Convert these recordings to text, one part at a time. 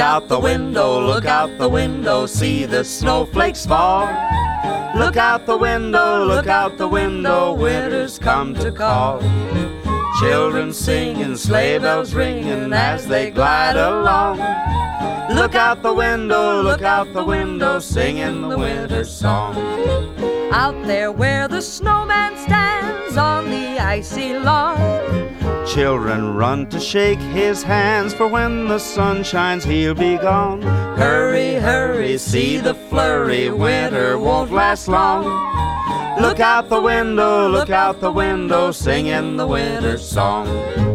out the window, look out the window, see the snowflakes fall. Look out the window, look out the window, winter's come to call. Children singing, sleigh bells ringing as they glide along. Look out the window, singing the winter song. Out there where the snowman stands on the icy lawn, children run to shake his hands, for when the sun shines he'll be gone. Hurry, hurry, see the flurry, winter won't last long. Look out the window, singing the winter song.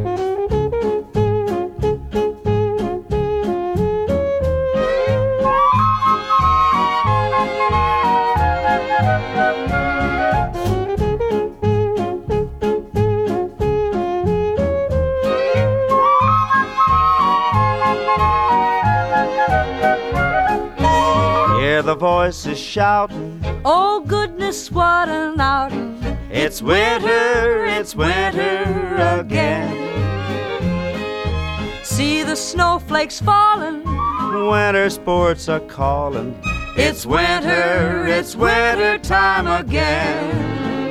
Hear the voices shouting, oh goodness, what an outing. it's winter again. See the snowflakes falling, Winter sports are calling, it's winter time again.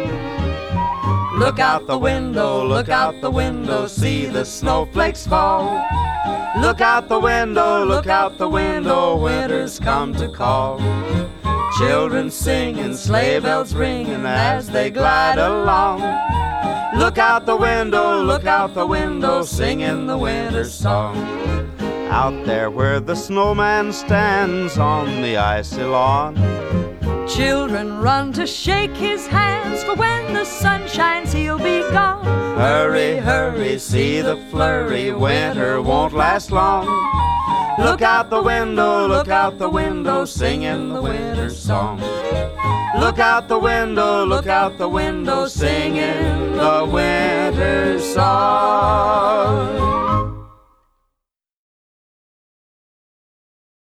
Look out the window, see the snowflakes fall. Look out the window, winter's come to call. Children singing, sleigh bells ringing as they glide along. Look out the window, singing the winter song. Out there where the snowman stands on the icy lawn, children run to shake his hands, for when the sun shines he'll be gone. hurry, hurry, see the flurry, winter won't last long. Look out the window, singing the winter song. Look out the window, singing the winter